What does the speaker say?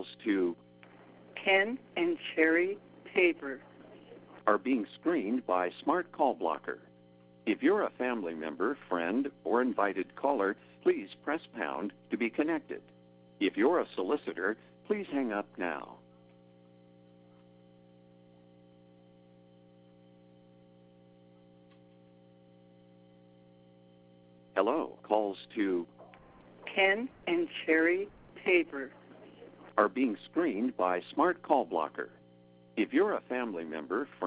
calls to Ken and Cherry Paper are being screened by Smart Call Blocker. If you're a family member, friend, or invited caller, please press pound to be connected. If you're a solicitor, please hang up now. Hello, calls to Ken and Cherry Paper are being screened by Smart Call Blocker. If you're a family member,